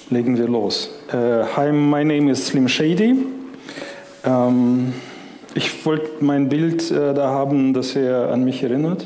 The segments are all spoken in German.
legen wir los. Hi, my name is Slim Shady. Ich wollte mein Bild da haben, das ihr an mich erinnert.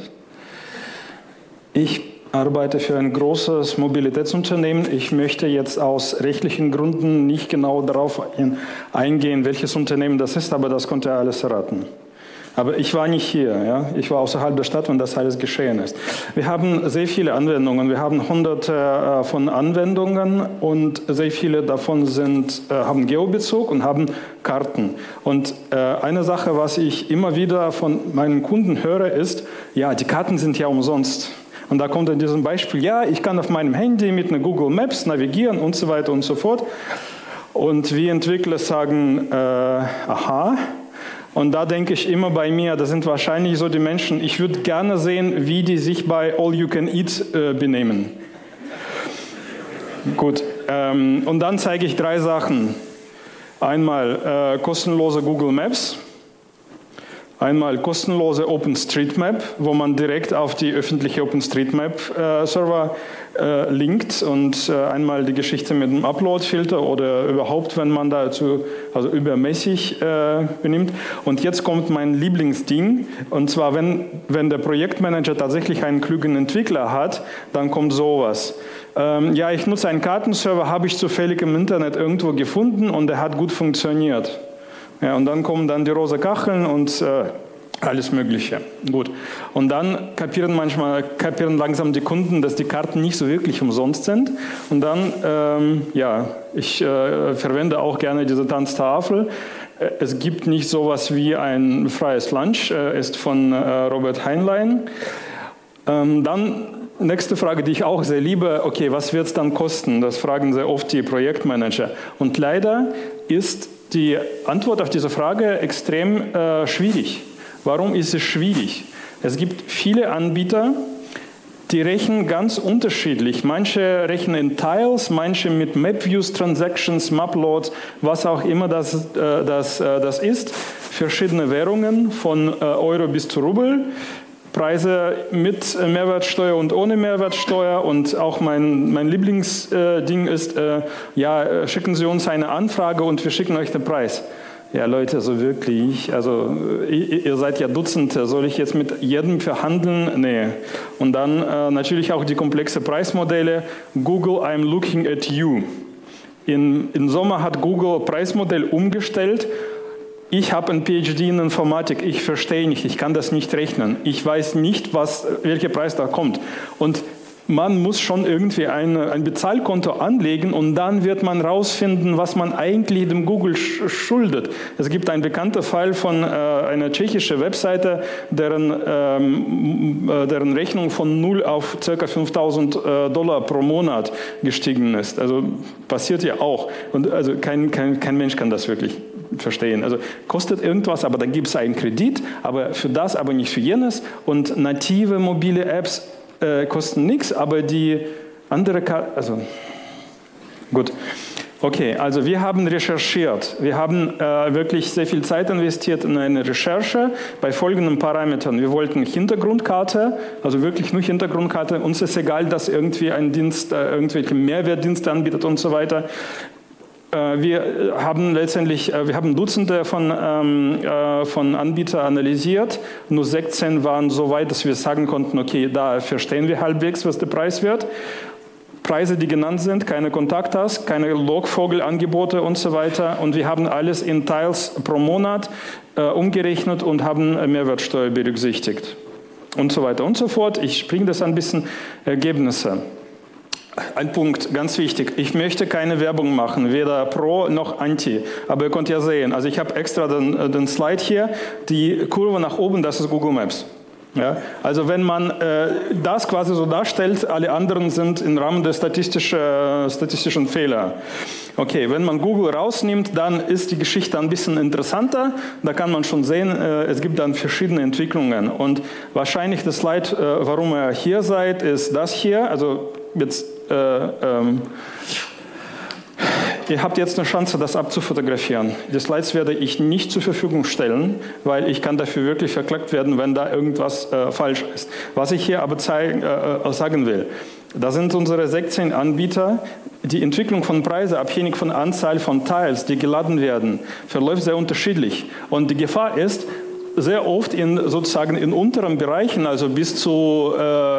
Ich arbeite für ein großes Mobilitätsunternehmen. Ich möchte jetzt aus rechtlichen Gründen nicht genau darauf eingehen, welches Unternehmen das ist, aber das könnt ihr alles erraten. Aber ich war nicht hier, ja? Ich war außerhalb der Stadt, wenn das alles geschehen ist. Wir haben sehr viele Anwendungen, wir haben hunderte von Anwendungen und sehr viele davon haben Geobezug und haben Karten. Und eine Sache, was ich immer wieder von meinen Kunden höre, ist, ja, die Karten sind ja umsonst. Und da kommt in diesem Beispiel, ja, ich kann auf meinem Handy mit einer Google Maps navigieren und so weiter und so fort. Und wir Entwickler sagen, aha. Und da denke ich immer bei mir, das sind wahrscheinlich so die Menschen, ich würde gerne sehen, wie die sich bei All You Can Eat benehmen. Gut, und dann zeige ich 3 Sachen. Einmal kostenlose Google Maps, einmal kostenlose OpenStreetMap, wo man direkt auf die öffentliche OpenStreetMap-Server linkt und einmal die Geschichte mit dem Upload-Filter oder überhaupt, wenn man dazu also übermäßig benimmt. Und jetzt kommt mein Lieblingsding, und zwar, wenn der Projektmanager tatsächlich einen klugen Entwickler hat, dann kommt sowas. Ja, ich nutze einen Kartenserver, habe ich zufällig im Internet irgendwo gefunden und der hat gut funktioniert. Ja, und dann kommen dann die rosa Kacheln und alles Mögliche. Gut. Und dann kapieren langsam die Kunden, dass die Karten nicht so wirklich umsonst sind. Und dann, ja, ich verwende auch gerne diese Tanztafel. Es gibt nicht sowas wie ein freies Lunch, ist von Robert Heinlein. Dann nächste Frage, die ich auch sehr liebe, okay, was wird es dann kosten? Das fragen sehr oft die Projektmanager. Und leider ist die Antwort auf diese Frage extrem schwierig. Warum ist es schwierig? Es gibt viele Anbieter, die rechnen ganz unterschiedlich. Manche rechnen in Tiles, manche mit MapViews, Transactions, Maploads, was auch immer das ist. Verschiedene Währungen von Euro bis zu Rubel. Preise mit Mehrwertsteuer und ohne Mehrwertsteuer, und auch mein Lieblingsding ist, ja, schicken Sie uns eine Anfrage und wir schicken euch den Preis. Ja, Leute, so wirklich, also ihr seid ja Dutzende, soll ich jetzt mit jedem verhandeln? Nee. Und dann natürlich auch die komplexe Preismodelle. Google, I'm looking at you. Im Sommer hat Google Preismodell umgestellt. Ich habe ein PhD in Informatik, ich verstehe nicht, ich kann das nicht rechnen. Ich weiß nicht, welcher Preis da kommt. Und man muss schon irgendwie ein Bezahlkonto anlegen und dann wird man rausfinden, was man eigentlich dem Google schuldet. Es gibt einen bekannten Fall von einer tschechischen Webseite, deren Rechnung von 0 auf ca. $5.000 pro Monat gestiegen ist. Also passiert ja auch. Und also kein Mensch kann das wirklich verstehen. Also kostet irgendwas, aber dann gibt es einen Kredit, aber für das, aber nicht für jenes. Und native mobile Apps kosten nichts, aber die andere, also gut. Okay, also wir haben recherchiert. Wir haben wirklich sehr viel Zeit investiert in eine Recherche bei folgenden Parametern. Wir wollten Hintergrundkarte, also wirklich nur Hintergrundkarte. Uns ist egal, dass irgendwie ein Dienst irgendwelche Mehrwertdienste anbietet und so weiter. Wir haben Dutzende von Anbietern analysiert. Nur 16 waren so weit, dass wir sagen konnten, okay, da verstehen wir halbwegs, was der Preis wird. Preise, die genannt sind, keine Kontaktas, keine Logvogelangebote und so weiter. Und wir haben alles in Tiles pro Monat umgerechnet und haben Mehrwertsteuer berücksichtigt. Und so weiter und so fort. Ich springe das ein bisschen. Ergebnisse. Ein Punkt, ganz wichtig, ich möchte keine Werbung machen, weder pro noch anti, aber ihr könnt ja sehen, also ich habe extra den Slide hier, die Kurve nach oben, das ist Google Maps. Ja, also wenn man das quasi so darstellt, alle anderen sind im Rahmen der statistischen Fehler. Okay, wenn man Google rausnimmt, dann ist die Geschichte ein bisschen interessanter. Da kann man schon sehen, es gibt dann verschiedene Entwicklungen. Und wahrscheinlich das Slide, warum ihr hier seid, ist das hier. Also jetzt, ihr habt jetzt eine Chance, das abzufotografieren. Die Slides werde ich nicht zur Verfügung stellen, weil ich kann dafür wirklich verklagt werden, wenn da irgendwas falsch ist. Was ich hier aber sagen will, da sind unsere 16 Anbieter. die Entwicklung von Preisen, abhängig von der Anzahl von Tiles, die geladen werden, verläuft sehr unterschiedlich. Und die Gefahr ist, sehr oft sozusagen in unteren Bereichen, also bis zu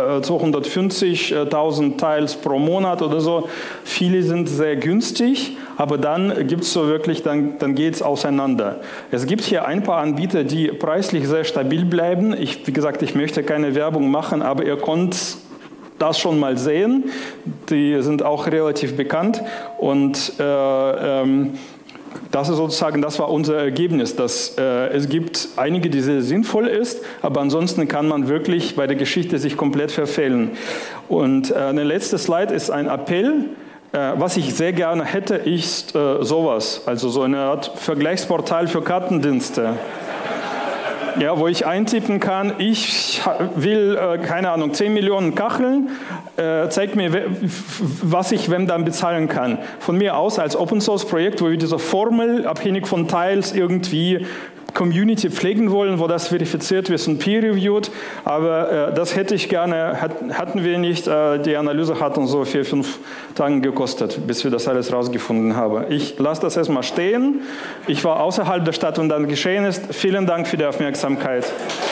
250.000 Tiles pro Monat oder so, viele sind sehr günstig, aber dann gibt es so wirklich, dann geht es auseinander. Es gibt hier ein paar Anbieter, die preislich sehr stabil bleiben. Wie gesagt, ich möchte keine Werbung machen, aber ihr könnt das schon mal sehen. Die sind auch relativ bekannt und das ist sozusagen, das war unser Ergebnis, dass es gibt einige, die sehr sinnvoll ist, aber ansonsten kann man wirklich bei der Geschichte sich komplett verfehlen. Und der letzte Slide ist ein Appell. Was ich sehr gerne hätte, ist sowas, also so eine Art Vergleichsportal für Kartendienste. Ja, wo ich eintippen kann, ich will, keine Ahnung, 10 Millionen Kacheln, zeigt mir, was ich wem dann bezahlen kann. Von mir aus als Open-Source-Projekt, wo wir diese Formel, abhängig von Teils, irgendwie Community pflegen wollen, wo das verifiziert wird und peer-reviewed, aber das hätte ich gerne, hatten wir nicht, die Analyse hat uns so 4-5 Tage gekostet, bis wir das alles rausgefunden haben. Ich lasse das erstmal stehen, ich war außerhalb der Stadt und dann geschehen ist. Vielen Dank für die Aufmerksamkeit.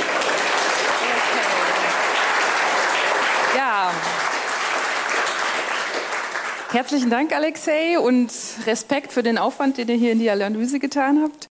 Ja. Herzlichen Dank, Alexei, und Respekt für den Aufwand, den ihr hier in die Analyse getan habt.